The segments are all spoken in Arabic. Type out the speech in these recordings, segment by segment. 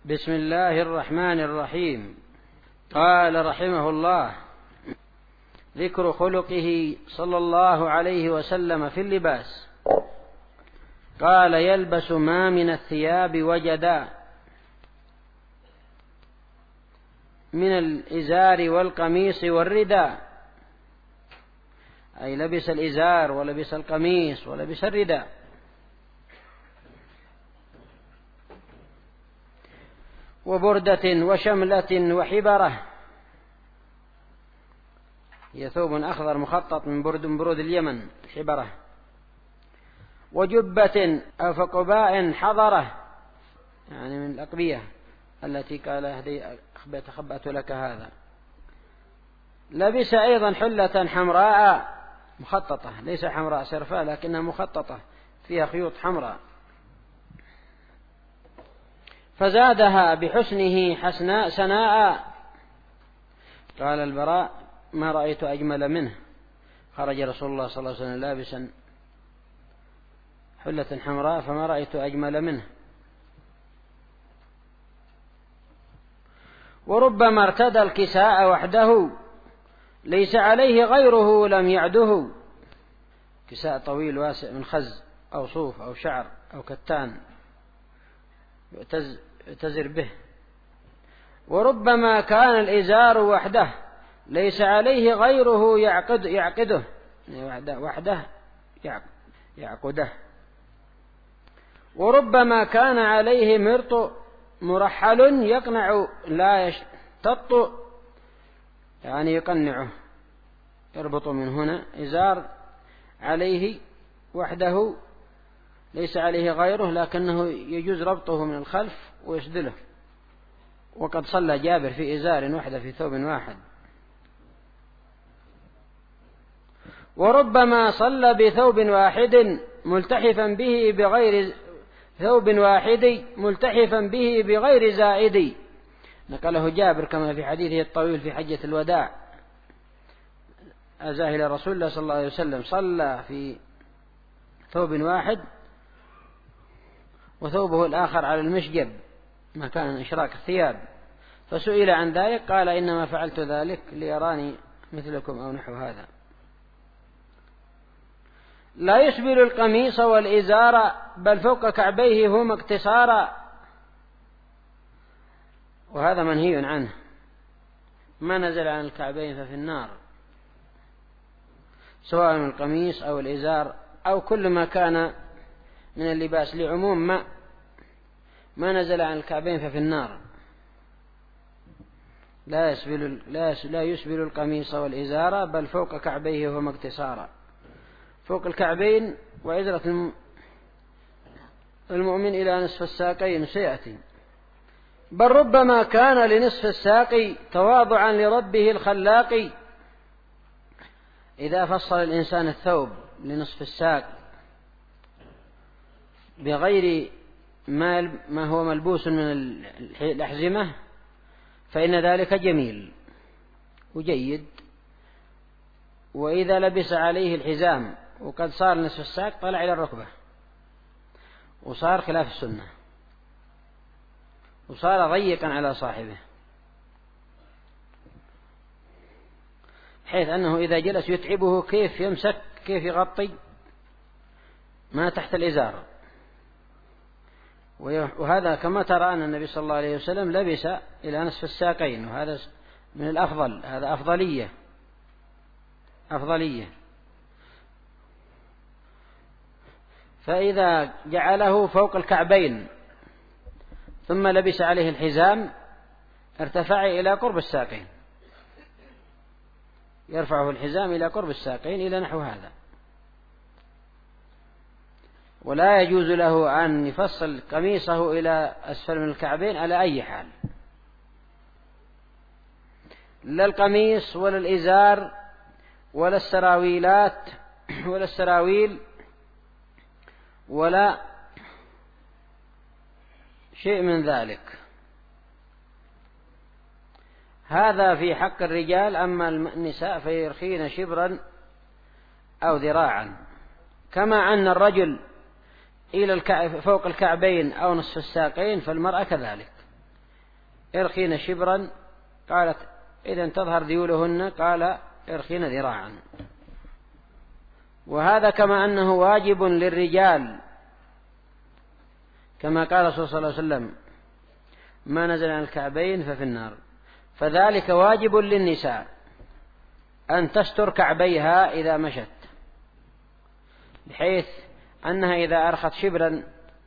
بسم الله الرحمن الرحيم. قال رحمه الله: ذكر خلقه صلى الله عليه وسلم في اللباس. قال: يلبس ما من الثياب وجدا من الإزار والقميص والرداء، أي لبس الإزار ولبس القميص ولبس الرداء. وبردة وشملة وحبرة، هي ثوب أخضر مخطط من برود اليمن، حبرة. وجبة أو فقباء حضرة، يعني من الأقبية التي قال هذه خبأت لك هذا. لبس أيضا حلة حمراء مخططة، ليس حمراء سرفاء لكنها مخططة فيها خيوط حمراء، فزادها بحسنه حسناء سناء. قال البراء: ما رأيت أجمل منه. خرج رسول الله صلى الله عليه وسلم لابسا حلة حمراء فما رأيت أجمل منه. وربما ارتدى الكساء وحده ليس عليه غيره لم يعده، كساء طويل واسع من خز أو صوف أو شعر أو كتان يعتزر به. وربما كان الإزار وحده ليس عليه غيره يعقده وحده يعقده. وربما كان عليه مرط مرحل يقنع لا يشتط، يعني يقنعه، يربط من هنا. إزار عليه وحده ليس عليه غيره لكنه يجوز ربطه من الخلف ويسدله. وقد صلى جابر في إزار وحده في ثوب واحد. وربما صلى بثوب واحد ملتحفا به بغير ثوب واحد ملتحفا به بغير زائد، نقله جابر كما في حديثه الطويل في حجة الوداع: أزاهل رسول الله صلى الله عليه وسلم صلى في ثوب واحد وثوبه الآخر على المشجب مكان إشراك الثياب، فسئل عن ذلك قال: إنما فعلت ذلك ليراني مثلكم أو نحو هذا. لا يسبل القميص والإزار بل فوق كعبيه هما اقتصارا، وهذا منهي عنه. ما نزل عن الكعبين ففي النار، سواء من القميص أو الإزار أو كل ما كان من اللباس، لعموم ما نزل عن الكعبين ففي النار. لا يسبل القميص والإزار بل فوق كعبيه هما اقتصارا. فوق الكعبين وعزرة المؤمن إلى نصف الساقين سيأتي. بل ربما كان لنصف الساق تواضعا لربه الخلاق. إذا فصل الإنسان الثوب لنصف الساق بغير ما هو ملبوس من الأحزمة فإن ذلك جميل وجيد. وإذا لبس عليه الحزام وقد صار نصف الساق طلع إلى الركبة وصار خلاف السنة وصار ضيقا على صاحبه، حيث أنه إذا جلس يتعبه كيف يمسك كيف يغطي ما تحت الإزار. وهذا كما ترى أن النبي صلى الله عليه وسلم لبس إلى نصف الساقين، وهذا من الأفضل، هذا أفضلية. فإذا جعله فوق الكعبين ثم لبس عليه الحزام ارتفع إلى قرب الساقين، يرفعه الحزام إلى قرب الساقين إلى نحو هذا. ولا يجوز له أن يفصل قميصه إلى أسفل من الكعبين على أي حال، لا القميص ولا الإزار ولا السراويلات ولا السراويل ولا شيء من ذلك. هذا في حق الرجال. أما النساء فيرخين شبرا أو ذراعا، كما أن الرجل إلى فوق الكعبين أو نصف الساقين، فالمرأة كذلك ارخين شبرا، قالت إذن تظهر ذيولهن، قال ارخين ذراعا. وهذا كما أنه واجب للرجال، كما قال الرسول صلى الله عليه وسلم ما نزل عن الكعبين ففي النار، فذلك واجب للنساء أن تستر كعبيها إذا مشت، بحيث أنها إذا أرخت شبرا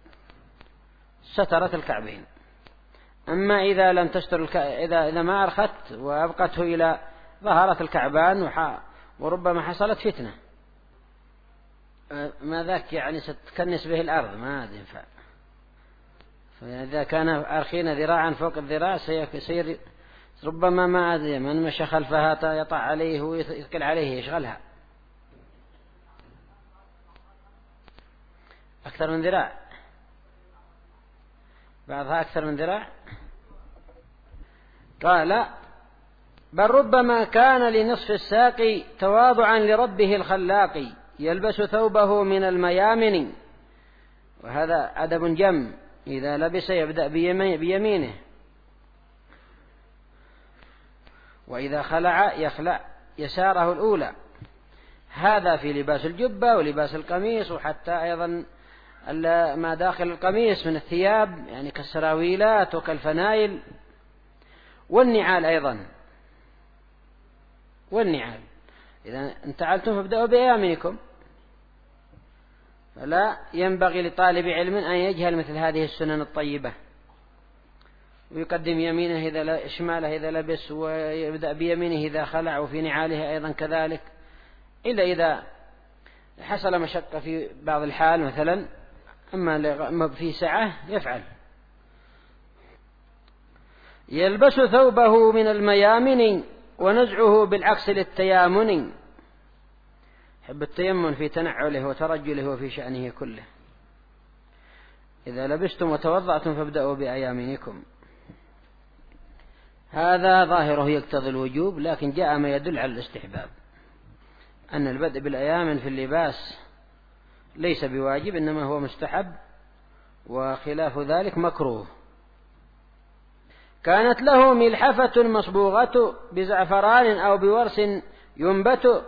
سترت الكعبين. أما إذا لم تستر إذا ما أرخت وأبقته إلى ظهرت الكعبان وربما حصلت فتنة، ما ذاك يعني ستكنس به الأرض ما ينفع. فإذا كان أرخين ذراعا فوق الذراع سيصير ربما ما أدري من مشى خلفها يطع عليه ويثقل عليه يشغلها أكثر من ذراع، بعضها أكثر من ذراع. قال بل ربما كان لنصف الساق تواضعا لربه الخلاق، يلبس ثوبه من الميامن. وهذا أدب جم، إذا لبس يبدأ بيمينه، وإذا خلع يخلع يساره الأولى. هذا في لباس الجبة ولباس القميص، وحتى أيضا ما داخل القميص من الثياب يعني كالسراويلات وكالفنايل والنعال أيضا. والنعال إذا انتعلتم فابدأوا بأيامنكم. فلا ينبغي لطالب علم أن يجهل مثل هذه السنن الطيبة، ويقدم يمينه إذا شماله إذا لبس، ويبدأ بيمينه إذا خلع، وفي نعاله أيضا كذلك، إلا إذا حصل مشقة في بعض الحال مثلا، أما في سعة يفعل. يلبس ثوبه من الميامن ونزعه بالعكس للتيامن. حب التيمن في تنعله وترجله وفي شأنه كله. إذا لبستم وتوضأتم فابدأوا بأيامنكم. هذا ظاهره يقتضي الوجوب، لكن جاء ما يدل على الاستحباب، أن البدء بالأيامن في اللباس ليس بواجب، إنما هو مستحب، وخلاف ذلك مكروه. كانت له ملحفة مصبوغة بزعفران أو بورس ينبت.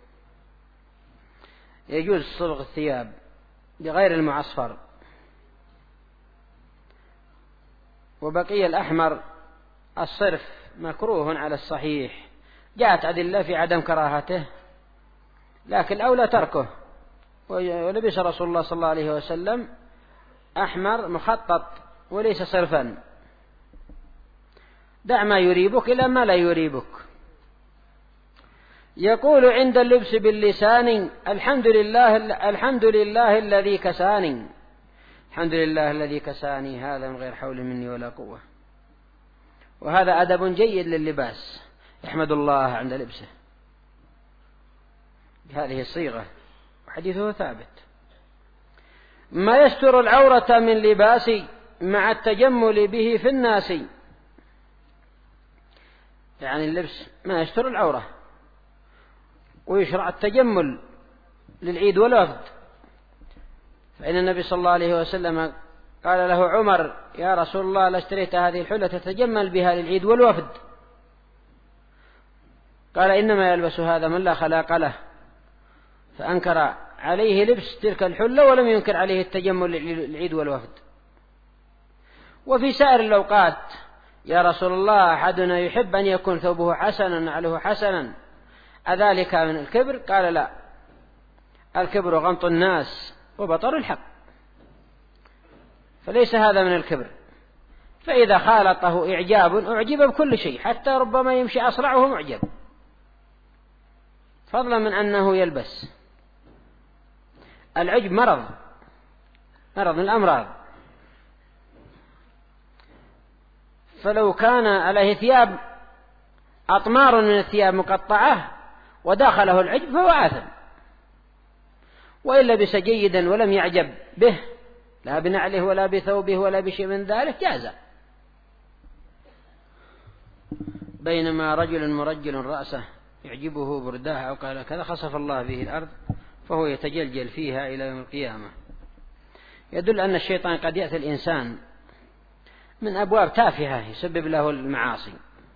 يجوز صبغ الثياب بغير المعصفر. وبقي الأحمر الصرف مكروه على الصحيح، جاءت أدلة في عدم كراهته، لكن أولى تركه. ولبس رسول الله صلى الله عليه وسلم أحمر مخطط وليس صرفا. دع ما يريبك إلى ما لا يريبك. يقول عند اللبس باللسان الحمد لله الذي كساني. الحمد لله الذي كساني، هذا من غير حول مني ولا قوة. وهذا أدب جيد لللباس، يحمد الله عند لبسه بهذه الصيغة، وحديثه ثابت. ما يستر العورة من لباسي مع التجمل به في الناس. يعني اللبس ما يستر العورة، ويشرع التجمل للعيد والوفد. فإن النبي صلى الله عليه وسلم قال له عمر يا رسول الله لاشتريت هذه الحلة تتجمل بها للعيد والوفد؟ قال إنما يلبس هذا من لا خلاق له، فأنكر عليه لبس تلك الحلة ولم ينكر عليه التجمل للعيد والوفد. وفي سائر الأوقات يا رسول الله أحدنا يحب أن يكون ثوبه حسنا نعله حسنا، أذلك من الكبر؟ قال لا، الكبر غمط الناس وبطر الحق، فليس هذا من الكبر. فإذا خالطه إعجاب أعجب بكل شيء، حتى ربما يمشي أصرعه معجب، فضلا من أنه يلبس. العجب مرض من الأمراض. فلو كان عليه ثياب أطمار من الثياب مقطعة وداخله العجب فهو آثم، وإن لبس جيدا ولم يعجب به لا بنعله ولا بثوبه ولا بشيء من ذلك جاز. بينما رجل مرجل رأسه يعجبه برداه أو قال كذا خسف الله به الأرض فهو يتجلجل فيها إلى يوم القيامة. يدل أن الشيطان قد يأتي الإنسان من أبواب تافهة يسبب له المعاصي،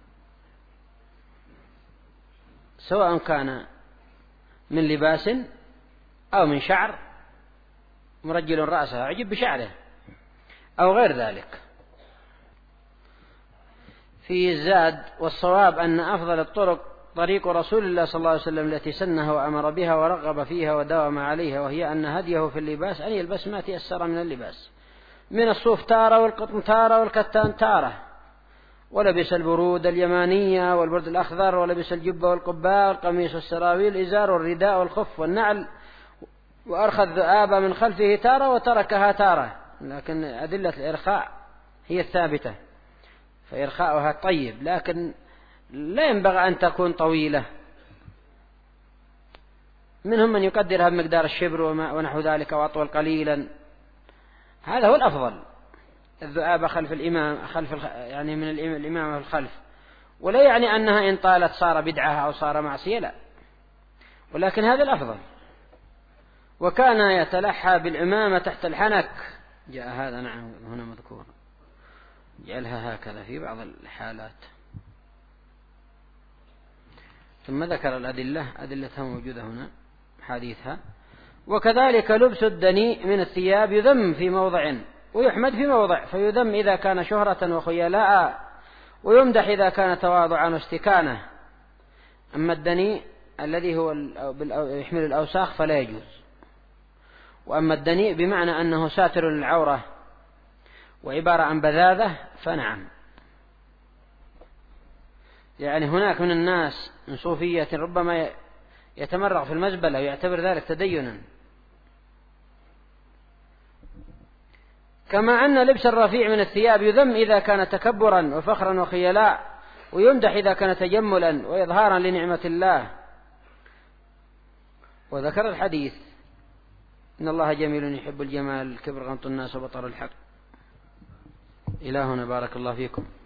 سواء كان من لباس أو من شعر، مرجل رأسه عجب بشعره أو غير ذلك. في الزاد: والصواب أن أفضل الطرق طريق رسول الله صلى الله عليه وسلم التي سنها وأمر بها ورغب فيها وداوم عليها، وهي أن هديه في اللباس أن يلبس ما تيسر من اللباس، من الصوف تارة والقطن تارة والكتان تارة، ولبس البرود اليمانية والبرد الأخضر، ولبس الجبة والقباء والقميص والسراويل الإزار والرداء والخف والنعل، وأرخى الذؤاب من خلفه تارة وتركها تارة. لكن أدلة الإرخاء هي الثابتة، فإرخاؤها طيب، لكن لا ينبغي أن تكون طويلة. منهم من يقدرها بمقدار الشبر ونحو ذلك وأطول قليلا، هذا هو الأفضل. الذؤاب خلف الإمام، يعني من الإمام في الخلف، ولا يعني أنها إن طالت صار بدعة أو صار معصية، لا، ولكن هذا الأفضل. وكان يتلحى بالإمامة تحت الحنك، جاء هذا نعم هنا مذكور، جعلها هكذا في بعض الحالات. ثم ذكر الأدلة، أدلتها موجودة هنا حديثها. وكذلك لبس الدنيء من الثياب يذم في موضع ويحمد في موضع، فيذم إذا كان شهرة وخيلاء، ويمدح إذا كان تواضعا واستكانة. أما الدنيء الذي هو يحمل الأوساخ فلا يجوز. وأما الدنيء بمعنى أنه ساتر للعورة وعبارة عن بذاذة فنعم. يعني هناك من الناس من صوفية ربما يتمرغ في المزبلة ويعتبر ذلك تدينا. كما أن لبس الرفيع من الثياب يذم إذا كان تكبرا وفخرا وخيلاء، ويمدح إذا كان تجملا وإظهارا لنعمة الله. وذكر الحديث: إن الله جميل يحب الجمال، الكبر غمط الناس وبطر الحق. إلى هنا، بارك الله فيكم.